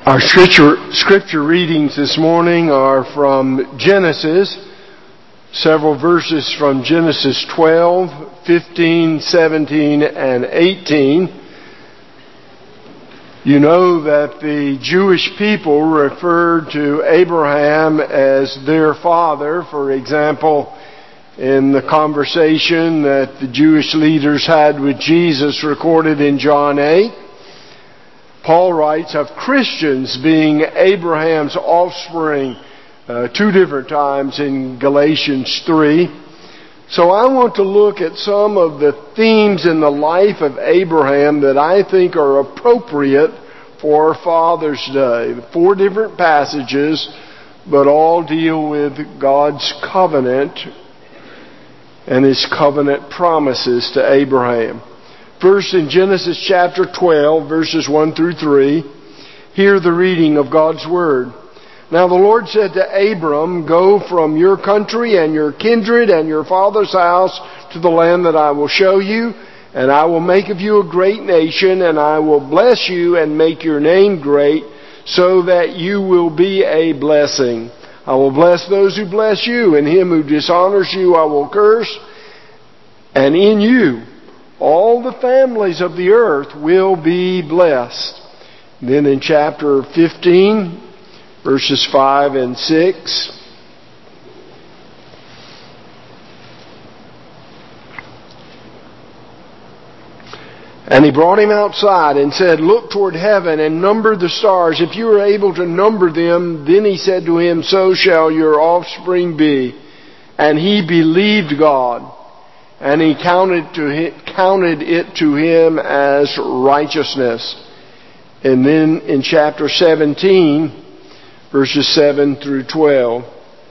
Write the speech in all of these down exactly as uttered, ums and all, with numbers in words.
Our scripture, scripture readings this morning are from Genesis, several verses from Genesis twelve, fifteen, seventeen, and eighteen. You know that the Jewish people referred to Abraham as their father. For example, in the conversation that the Jewish leaders had with Jesus recorded in John eight, Paul writes of Christians being Abraham's offspring uh, two different times in Galatians three. So I want to look at some of the themes in the life of Abraham that I think are appropriate for Father's Day. Four different passages, but all deal with God's covenant and His covenant promises to Abraham. First, in Genesis chapter twelve, verses one through three, hear the reading of God's Word. Now the Lord said to Abram, "Go from your country and your kindred and your father's house to the land that I will show you, and I will make of you a great nation, and I will bless you and make your name great, so that you will be a blessing. I will bless those who bless you, and him who dishonors you I will curse, and in you all the families of the earth will be blessed." Then in chapter fifteen, verses five and six, "And he brought him outside and said, 'Look toward heaven and number the stars, if you are able to number them.' Then he said to him, 'So shall your offspring be.' And he believed God, and he counted to him, counted it to him as righteousness." And then in chapter seventeen, verses seven through twelve,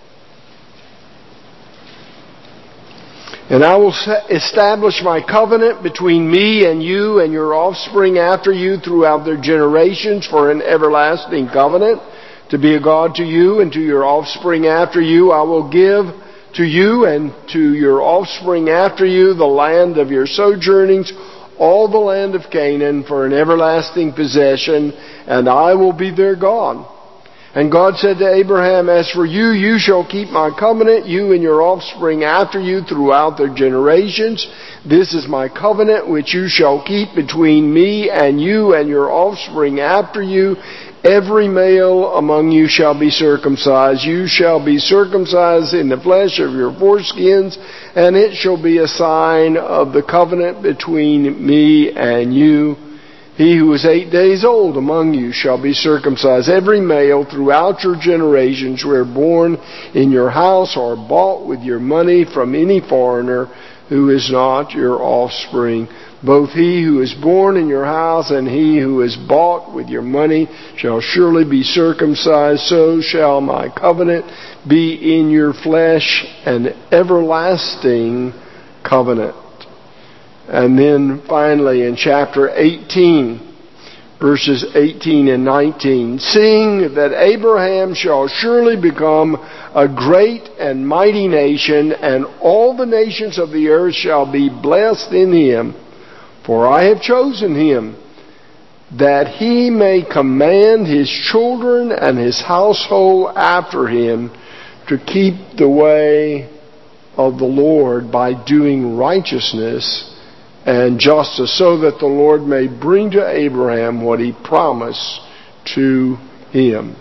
"And I will establish my covenant between me and you and your offspring after you throughout their generations for an everlasting covenant, to be a God to you and to your offspring after you. I will give to you and to your offspring after you the land of your sojournings, all the land of Canaan, for an everlasting possession, and I will be their God. And God said to Abraham, 'As for you, you shall keep my covenant, you and your offspring after you throughout their generations. This is my covenant which you shall keep between me and you and your offspring after you. Every male among you shall be circumcised. You shall be circumcised in the flesh of your foreskins, and it shall be a sign of the covenant between me and you. He who is eight days old among you shall be circumcised. Every male throughout your generations who are born in your house or bought with your money from any foreigner who is not your offspring. Both he who is born in your house and he who is bought with your money shall surely be circumcised. So shall my covenant be in your flesh, an everlasting covenant." And then finally in chapter eighteen, verses eighteen and nineteen, "Seeing that Abraham shall surely become a great and mighty nation, and all the nations of the earth shall be blessed in him. For I have chosen him, that he may command his children and his household after him to keep the way of the Lord by doing righteousness and justice, so that the Lord may bring to Abraham what he promised to him.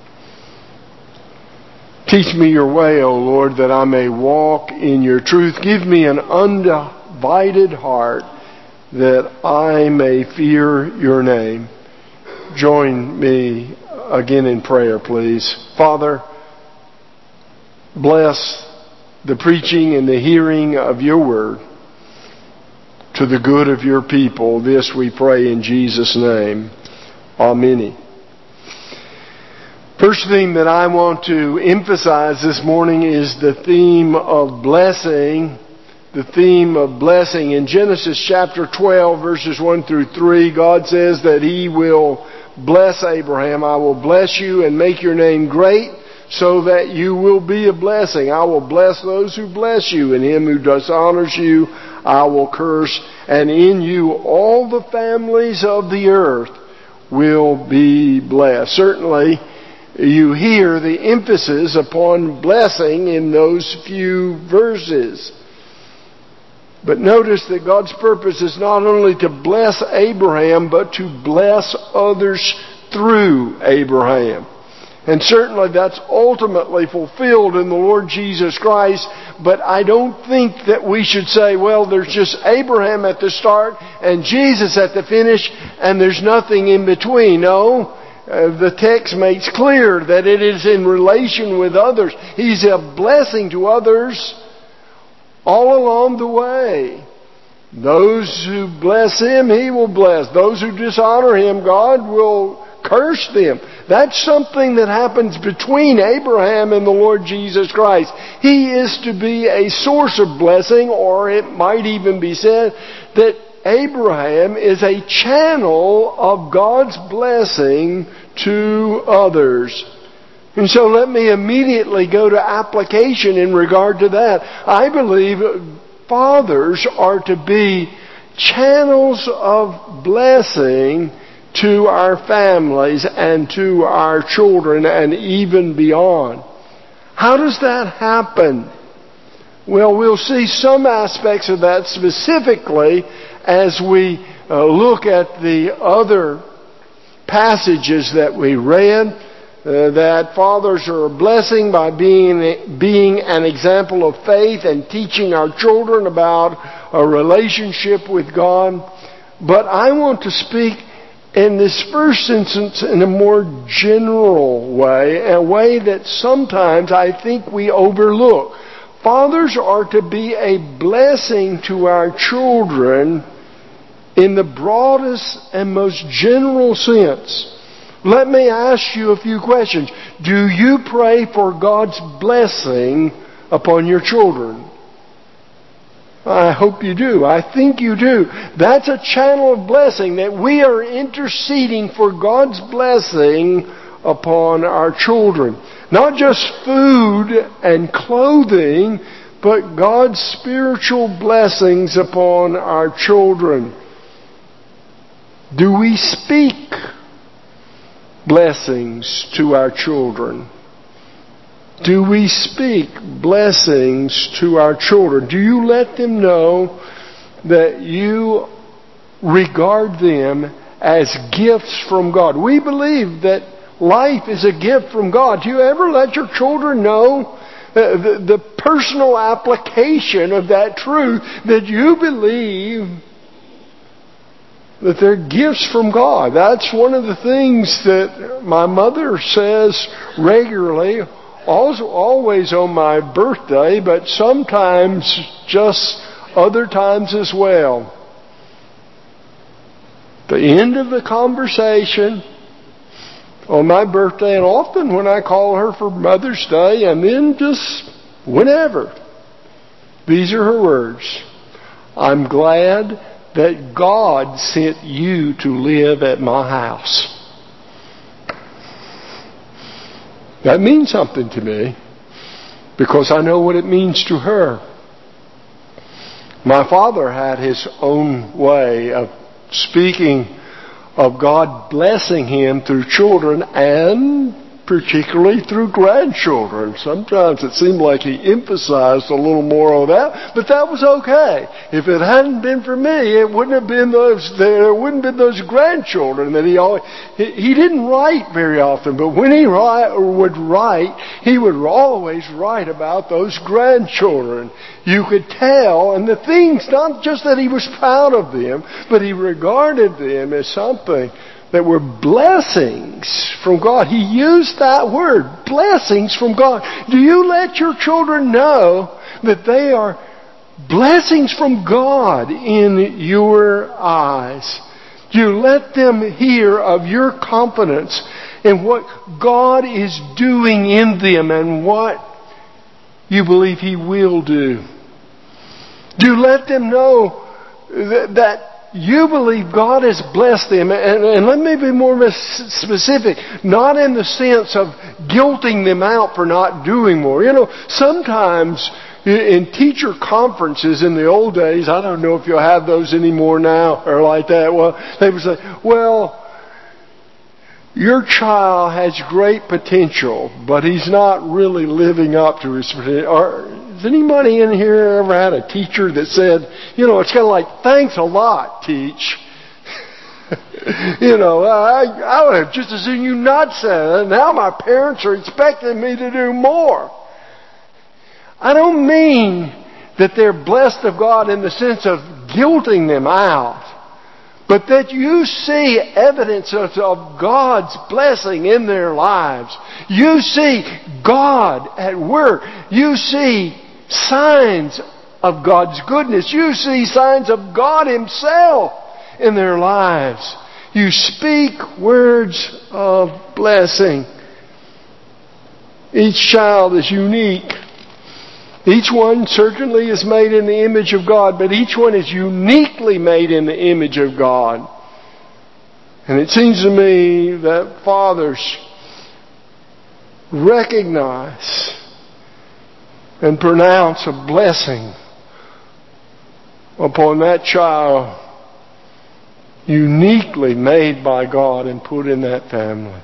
Teach me your way, O Lord, that I may walk in your truth. Give me an undivided heart, that I may fear your name." Join me again in prayer, please. Father, bless the preaching and the hearing of your word to the good of your people. This we pray in Jesus' name. Amen. First thing that I want to emphasize this morning is the theme of blessing. The theme of blessing. In Genesis chapter twelve, verses one through three, God says that He will bless Abraham. "I will bless you and make your name great, so that you will be a blessing. I will bless those who bless you, and him who dishonors you I will curse. And in you all the families of the earth will be blessed. Certainly, you hear the emphasis upon blessing in those few verses. But notice that God's purpose is not only to bless Abraham, but to bless others through Abraham. And certainly that's ultimately fulfilled in the Lord Jesus Christ. But I don't think that we should say, well, there's just Abraham at the start and Jesus at the finish, and there's nothing in between. No. Uh, the text makes clear that it is in relation with others. He's a blessing to others all along the way. Those who bless Him, He will bless. Those who dishonor Him, God will curse them. That's something that happens between Abraham and the Lord Jesus Christ. He is to be a source of blessing, or it might even be said that Abraham is a channel of God's blessing to others. And so let me immediately go to application in regard to that. I believe fathers are to be channels of blessing to our families and to our children and even beyond. How does that happen? Well, we'll see some aspects of that specifically as we uh, look at the other passages that we read, uh, that fathers are a blessing by being, being an example of faith and teaching our children about a relationship with God. But I want to speak in this first instance in a more general way, a way that sometimes I think we overlook. Fathers are to be a blessing to our children in the broadest and most general sense. Let me ask you a few questions. Do you pray for God's blessing upon your children? I hope you do. I think you do. That's a channel of blessing, that we are interceding for God's blessing upon our children. Not just food and clothing, but God's spiritual blessings upon our children. Do we speak blessings to our children? Do we speak blessings to our children? Do you let them know that you regard them as gifts from God? We believe that life is a gift from God. Do you ever let your children know the, the, the personal application of that truth, that you believe that they're gifts from God? That's one of the things that my mother says regularly, also always on my birthday, but sometimes just other times as well. The end of the conversation on my birthday, and often when I call her for Mother's Day, and then just whenever, these are her words: I'm glad that God sent you to live at my house. That means something to me, because I know what it means to her. My father had his own way of speaking of God blessing him through children, and particularly through grandchildren. Sometimes it seemed like he emphasized a little more on that, but that was okay. If it hadn't been for me, it wouldn't have been those, there wouldn't have been those grandchildren that he always, he, he didn't write very often, but when he write, or would write, he would always write about those grandchildren. You could tell, and the things, not just that he was proud of them, but he regarded them as something that were blessings from God. He used that word, blessings from God. Do you let your children know that they are blessings from God in your eyes? Do you let them hear of your confidence in what God is doing in them and what you believe He will do? Do you let them know that, that you believe God has blessed them? And, and let me be more specific. Not in the sense of guilting them out for not doing more. You know, sometimes in teacher conferences in the old days, I don't know if you'll have those anymore now or like that, well, they would say, well, your child has great potential, but he's not really living up to his potential. Or, has anybody in here ever had a teacher that said, you know, it's kind of like, thanks a lot, teach. You know, I, I would have just as soon you not said it. Now my parents are expecting me to do more. I don't mean that they're blessed of God in the sense of guilting them out, but that you see evidence of, of God's blessing in their lives. You see God at work. You see signs of God's goodness. You see signs of God Himself in their lives. You speak words of blessing. Each child is unique. Each one certainly is made in the image of God, but each one is uniquely made in the image of God. And it seems to me that fathers recognize and pronounce a blessing upon that child uniquely made by God and put in that family.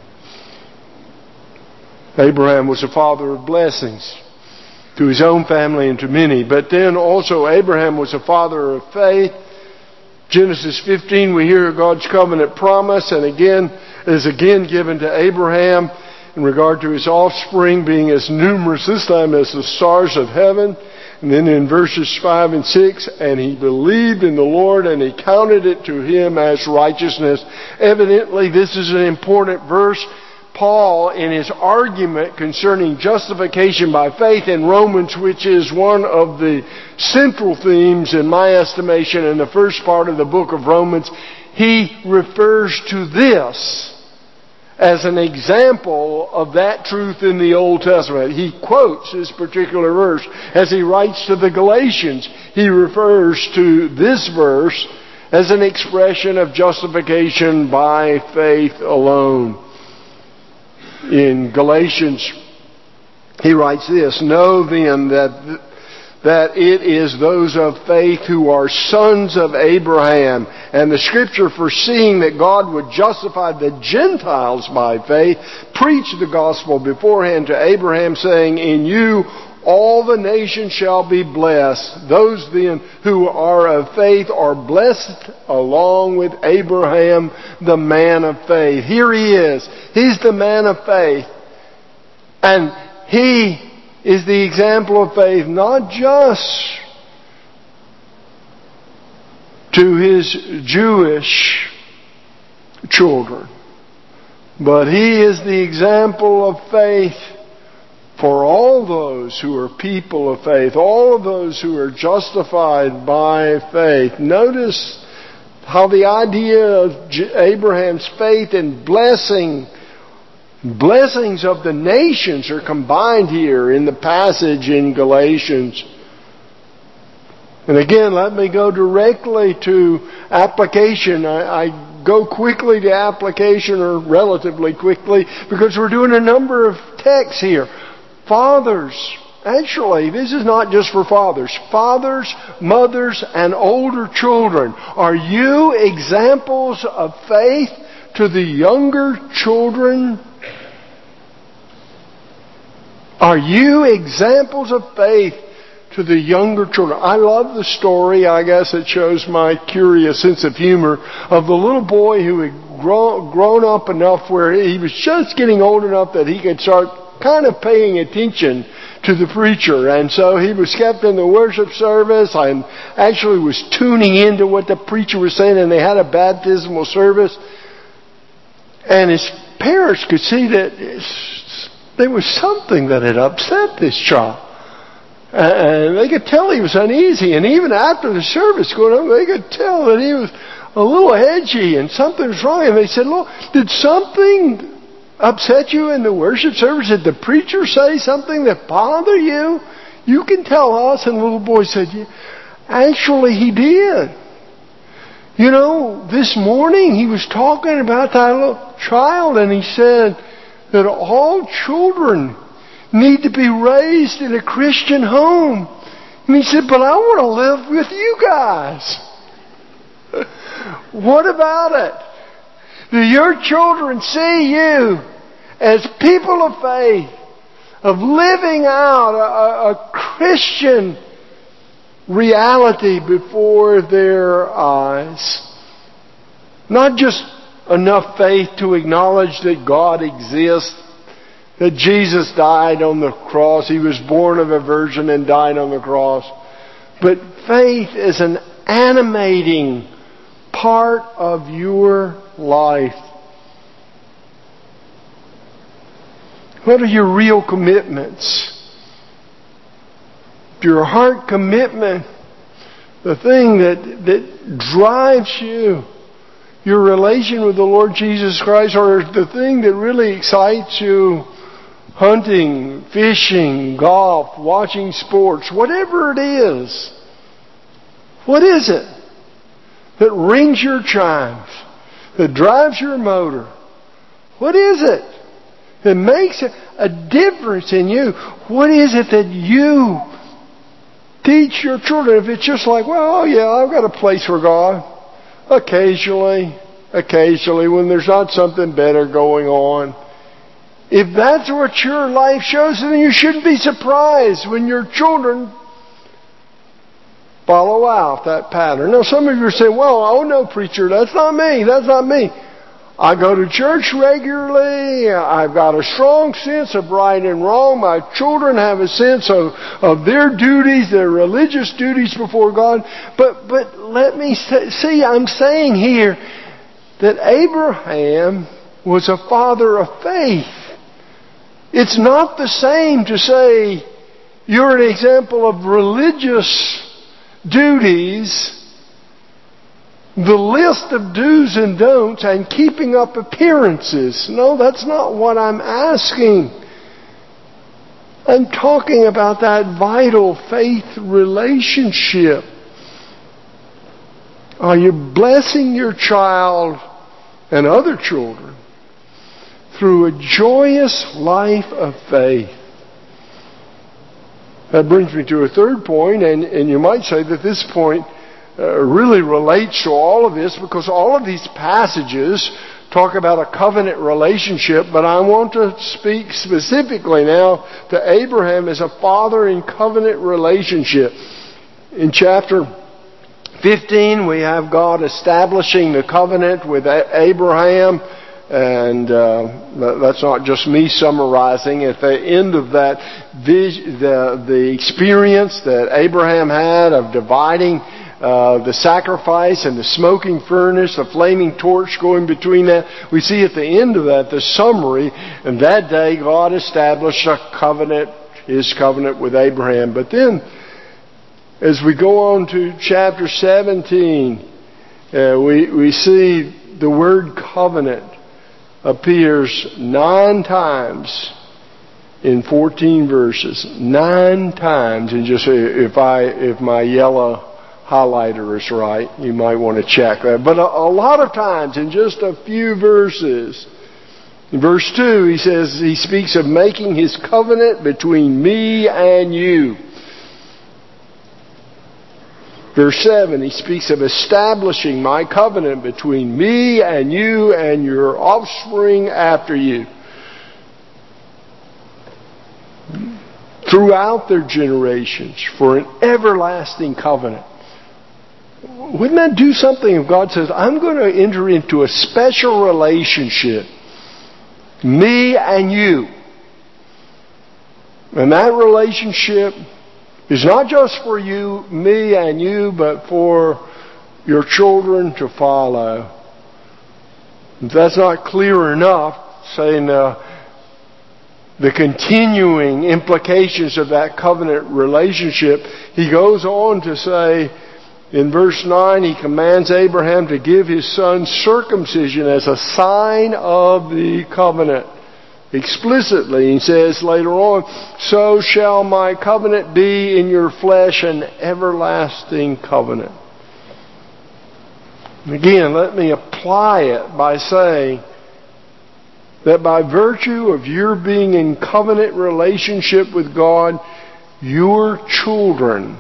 Abraham was a father of blessings to his own family and to many. But then also Abraham was a father of faith. Genesis fifteen, we hear God's covenant promise, and again, is again given to Abraham in regard to his offspring being as numerous this time as the stars of heaven. And then in verses five and six, and he believed in the Lord and He counted it to him as righteousness. Evidently, this is an important verse. Paul, in his argument concerning justification by faith in Romans, which is one of the central themes in my estimation in the first part of the book of Romans, he refers to this as an example of that truth in the Old Testament. He quotes this particular verse. As he writes to the Galatians, he refers to this verse as an expression of justification by faith alone. In Galatians, he writes this, "Know then that that it is those of faith who are sons of Abraham. And the Scripture, foreseeing that God would justify the Gentiles by faith, preached the gospel beforehand to Abraham, saying, In you all the nations shall be blessed. Those then who are of faith are blessed along with Abraham, the man of faith." Here he is. He's the man of faith. And he is the example of faith, not just to his Jewish children, but he is the example of faith for all those who are people of faith, all of those who are justified by faith. Notice how the idea of Abraham's faith and blessing Blessings of the nations are combined here in the passage in Galatians. And again, let me go directly to application. I, I go quickly to application, or relatively quickly, because we're doing a number of texts here. Fathers, actually, this is not just for fathers. Fathers, mothers, and older children. Are you examples of faith to the younger children? Are you examples of faith to the younger children? I love the story, I guess it shows my curious sense of humor, of the little boy who had grown, grown up enough where he was just getting old enough that he could start kind of paying attention to the preacher. And so he was kept in the worship service and actually was tuning into what the preacher was saying, and they had a baptismal service. And his parents could see that there was something that had upset this child. And they could tell he was uneasy. And even after the service going on, they could tell that he was a little edgy and something was wrong. And they said, "Look, did something upset you in the worship service? Did the preacher say something that bothered you? You can tell us." And the little boy said, "Yeah, actually he did. You know, this morning he was talking about that little child, and he said that all children need to be raised in a Christian home." And he said, "But I want to live with you guys." What about it? Do your children see you as people of faith, of living out a, a Christian reality before their eyes? Not just enough faith to acknowledge that God exists, that Jesus died on the cross, He was born of a virgin and died on the cross, but faith is an animating part of your life. What are your real commitments? Your heart commitment, the thing that, that drives you, your relation with the Lord Jesus Christ, or the thing that really excites you, hunting, fishing, golf, watching sports, whatever it is. What is it that rings your chimes, that drives your motor? What is it that makes a difference in you? What is it that you teach your children? If it's just like, well, oh yeah, I've got a place for God. Occasionally, occasionally, when there's not something better going on. If that's what your life shows, then you shouldn't be surprised when your children follow out that pattern. Now, some of you are saying, well, oh no, preacher, that's not me. That's not me. I go to church regularly. I've got a strong sense of right and wrong. My children have a sense of, of their duties, their religious duties before God. But, but let me say, see, I'm saying here that Abraham was a father of faith. It's not the same to say you're an example of religious duties, the list of do's and don'ts, and keeping up appearances. No, that's not what I'm asking. I'm talking about that vital faith relationship. Are you blessing your child and other children through a joyous life of faith? That brings me to a third point, and, and you might say that this point Uh, really relates to all of this, because all of these passages talk about a covenant relationship, but I want to speak specifically now to Abraham as a father in covenant relationship. In chapter fifteen, we have God establishing the covenant with Abraham, and uh, that's not just me summarizing. At the end of that, vis- the, the experience that Abraham had of dividing Uh, the sacrifice and the smoking furnace, the flaming torch going between that. We see at the end of that, the summary, and that day God established a covenant, His covenant with Abraham. But then, as we go on to chapter seventeen, uh, we, we see the word covenant appears nine times in fourteen verses. Nine times. And just if I, if my yellow highlighter is right, you might want to check that. But a, a lot of times, in just a few verses. In verse two, he says, he speaks of making His covenant between me and you. Verse seven, he speaks of establishing my covenant between me and you and your offspring after you, throughout their generations, for an everlasting covenant. Wouldn't that do something if God says, I'm going to enter into a special relationship, me and you. And that relationship is not just for you, me and you, but for your children to follow. If that's not clear enough, saying uh, the continuing implications of that covenant relationship, he goes on to say, in verse nine, he commands Abraham to give his son circumcision as a sign of the covenant. Explicitly, he says later on, so shall my covenant be in your flesh, an everlasting covenant. Again, let me apply it by saying that by virtue of your being in covenant relationship with God, your children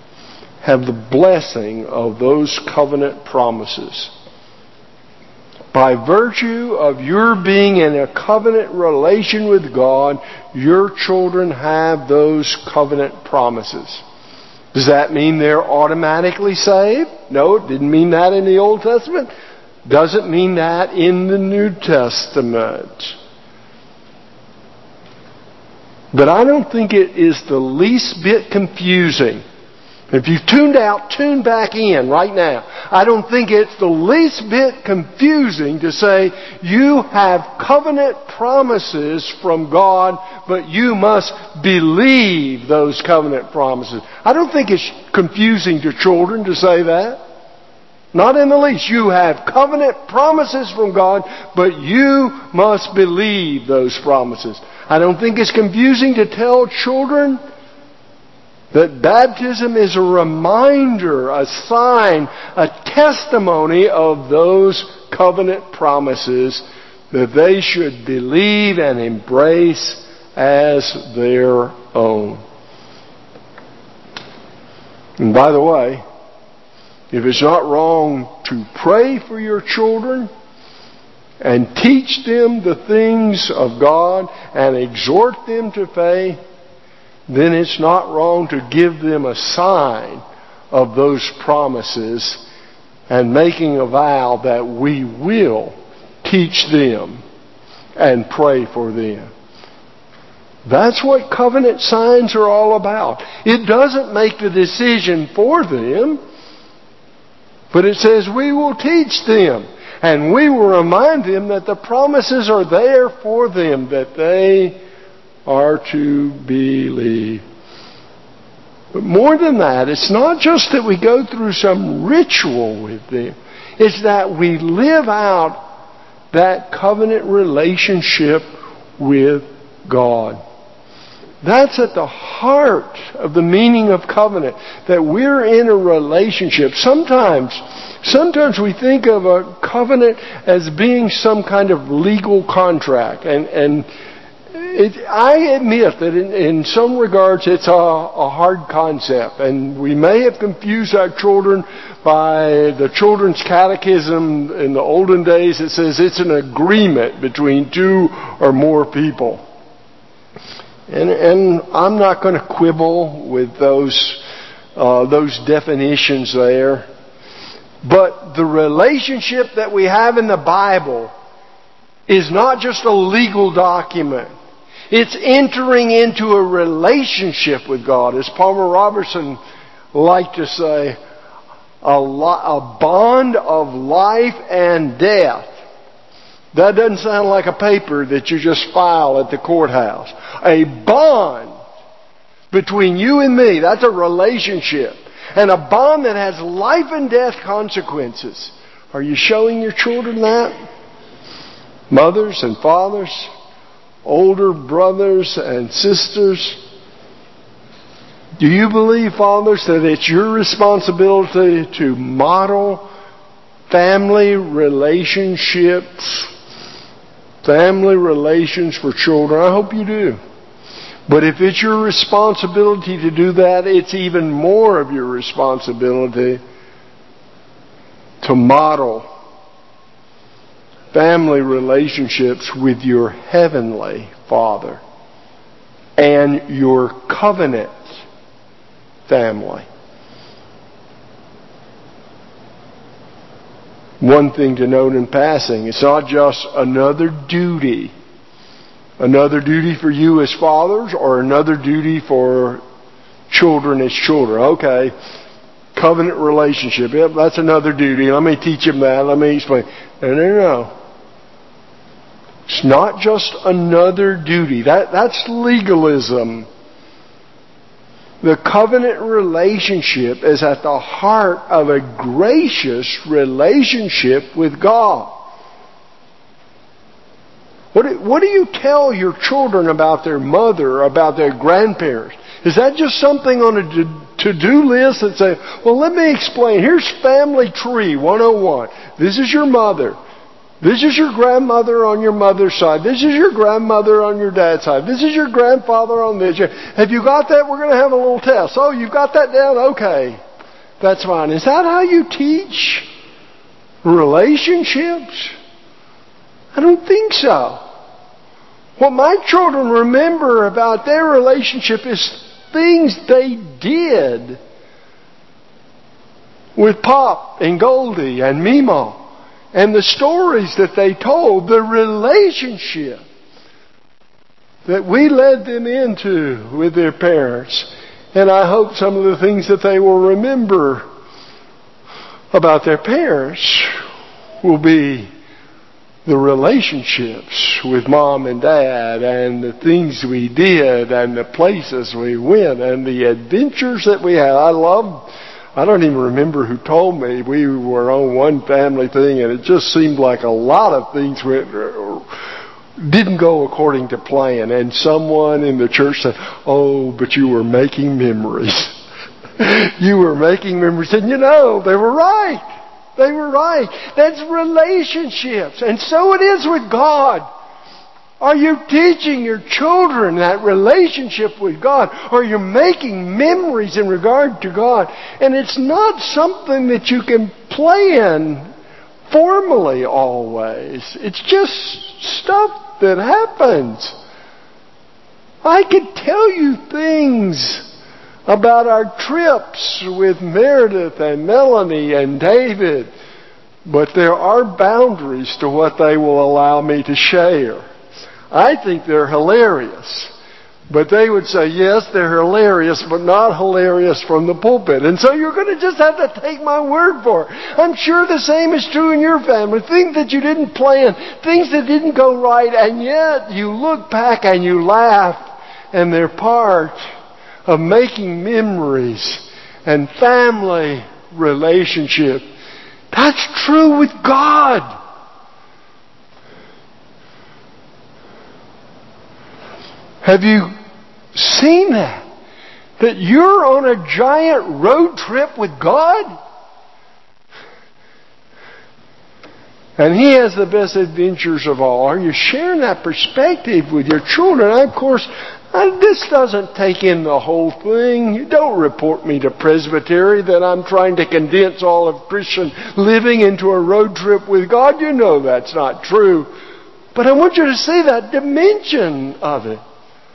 have the blessing of those covenant promises. By virtue of your being in a covenant relation with God, your children have those covenant promises. Does that mean they're automatically saved? No, it didn't mean that in the Old Testament. Doesn't mean that in the New Testament. But I don't think it is the least bit confusing. If you've tuned out, tune back in right now. I don't think it's the least bit confusing to say you have covenant promises from God, but you must believe those covenant promises. I don't think it's confusing to children to say that. Not in the least. You have covenant promises from God, but you must believe those promises. I don't think it's confusing to tell children that baptism is a reminder, a sign, a testimony of those covenant promises that they should believe and embrace as their own. And by the way, if it's not wrong to pray for your children and teach them the things of God and exhort them to faith, then it's not wrong to give them a sign of those promises and making a vow that we will teach them and pray for them. That's what covenant signs are all about. It doesn't make the decision for them, but it says we will teach them and we will remind them that the promises are there for them, that they are to believe. But more than that, it's not just that we go through some ritual with them. It's that we live out that covenant relationship with God. That's at the heart of the meaning of covenant, that we're in a relationship. Sometimes, sometimes we think of a covenant as being some kind of legal contract, and and It, I admit that in, in some regards it's a, a hard concept, and we may have confused our children by the children's catechism in the olden days. It says it's an agreement between two or more people. And, and I'm not going to quibble with those, uh, those definitions there. But the relationship that we have in the Bible is not just a legal document. It's entering into a relationship with God. As Palmer Robertson liked to say, a, lo- a bond of life and death. That doesn't sound like a paper that you just file at the courthouse. A bond between you and me. That's a relationship. And a bond that has life and death consequences. Are you showing your children that? Mothers and fathers, older brothers and sisters, do you believe, fathers, that it's your responsibility to model family relationships, family relations for children? I hope you do. But if it's your responsibility to do that, it's even more of your responsibility to model family relationships with your heavenly Father and your covenant family. One thing to note in passing, it's not just another duty, another duty for you as fathers or another duty for children as children. Okay, covenant relationship, yep, that's another duty. Let me teach them that. Let me explain. No, no, no. It's not just another duty. That, that's legalism. The covenant relationship is at the heart of a gracious relationship with God. What do, what do you tell your children about their mother, about their grandparents? Is that just something on a to-do list that say, well, let me explain. Here's Family Tree one oh one. This is your mother. This is your grandmother on your mother's side. This is your grandmother on your dad's side. This is your grandfather on this. Have you got that? We're going to have a little test. Oh, you've got that down? Okay. That's fine. Is that how you teach relationships? I don't think so. What my children remember about their relationship is things they did with Pop and Goldie and Meemaw, and the stories that they told, the relationship that we led them into with their parents. And I hope some of the things that they will remember about their parents will be the relationships with Mom and Dad, and the things we did, and the places we went, and the adventures that we had. I love, I don't even remember who told me. We were on one family thing, and it just seemed like a lot of things went, didn't go according to plan. And someone in the church said, "Oh, but you were making memories." You were making memories. And you know, they were right. They were right. That's relationships. And so it is with God. Are you teaching your children that relationship with God? Are you making memories in regard to God? And it's not something that you can plan formally always. It's just stuff that happens. I could tell you things about our trips with Meredith and Melanie and David, but there are boundaries to what they will allow me to share. I think they're hilarious, but they would say, yes, they're hilarious, but not hilarious from the pulpit. And so you're going to just have to take my word for it. I'm sure the same is true in your family. Things that you didn't plan, things that didn't go right, and yet you look back and you laugh, and they're part of making memories and family relationship. That's true with God. Have you seen that? That you're on a giant road trip with God? And He has the best adventures of all. Are you sharing that perspective with your children? I, of course, I, this doesn't take in the whole thing. You don't report me to Presbytery that I'm trying to condense all of Christian living into a road trip with God. You know that's not true. But I want you to see that dimension of it.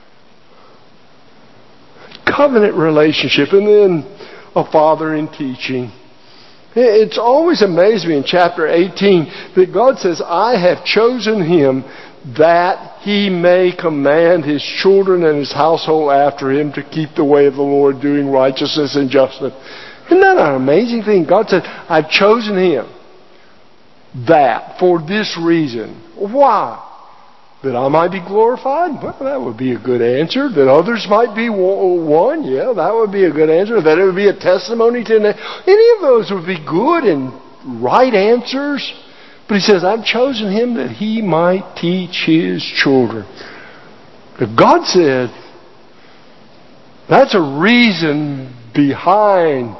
Covenant relationship, and then a father in teaching. It's always amazed me in chapter eighteen that God says, I have chosen him that he may command his children and his household after him to keep the way of the Lord, doing righteousness and justice. Isn't that an amazing thing? God said, I've chosen him that for this reason. Why? That I might be glorified? Well, that would be a good answer. That others might be one? Yeah, that would be a good answer. That it would be a testimony to them. Any of those would be good and right answers. But he says, I've chosen him that he might teach his children. If God said, that's a reason behind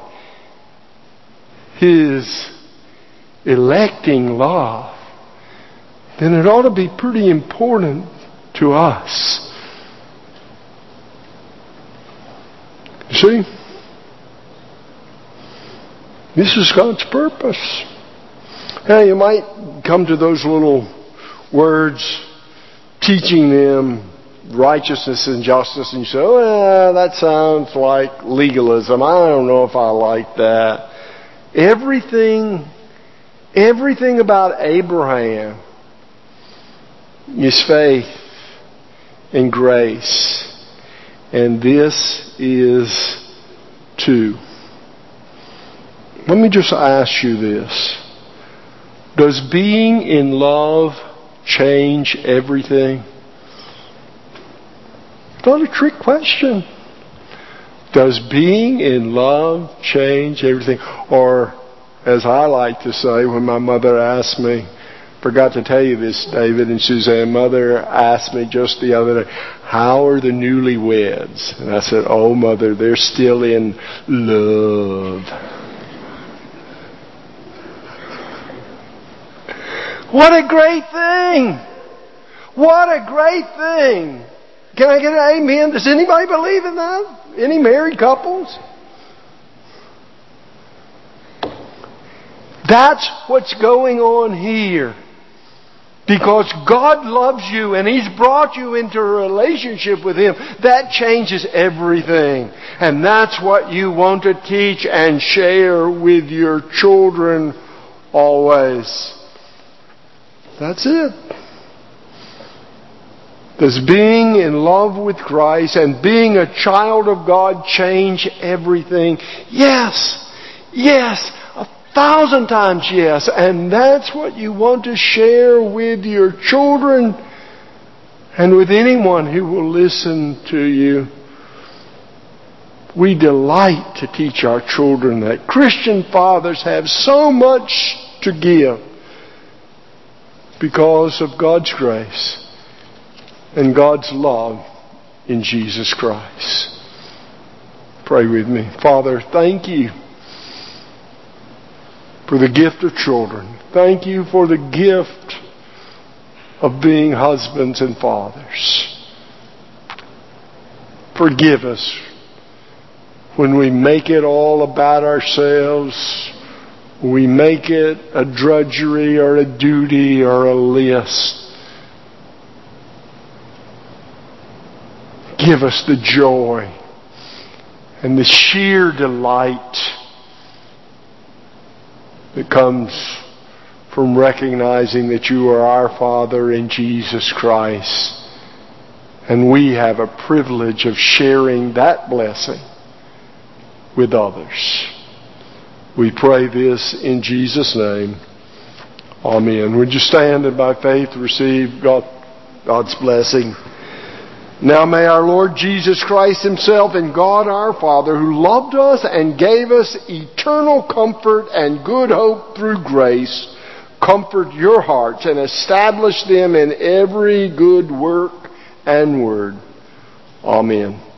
his electing love, then it ought to be pretty important to us. You see? This is God's purpose. Now, you might come to those little words, teaching them righteousness and justice, and you say, well, that sounds like legalism. I don't know if I like that. Everything, everything about Abraham is faith and grace. And this is too. Let me just ask you this. Does being in love change everything? It's not a trick question. Does being in love change everything? Or, as I like to say when my mother asked me, forgot to tell you this, David and Suzanne, Mother asked me just the other day, how are the newlyweds? And I said, oh, Mother, they're still in love. What a great thing! What a great thing! Can I get an amen? Does anybody believe in that? Any married couples? That's what's going on here. Because God loves you and He's brought you into a relationship with Him. That changes everything. And that's what you want to teach and share with your children always. That's it. Does being in love with Christ and being a child of God change everything? Yes. Yes. Thousand times yes. And that's what you want to share with your children and with anyone who will listen to you. We delight to teach our children that. Christian fathers have so much to give because of God's grace and God's love in Jesus Christ. Pray with me. Father, thank you for the gift of children. Thank you for the gift of being husbands and fathers. Forgive us when we make it all about ourselves. We make it a drudgery or a duty or a list. Give us the joy and the sheer delight that comes from recognizing that you are our Father in Jesus Christ. And we have a privilege of sharing that blessing with others. We pray this in Jesus' name. Amen. Would you stand and by faith receive God, God's blessing? Now may our Lord Jesus Christ Himself and God our Father, who loved us and gave us eternal comfort and good hope through grace, comfort your hearts and establish them in every good work and word. Amen.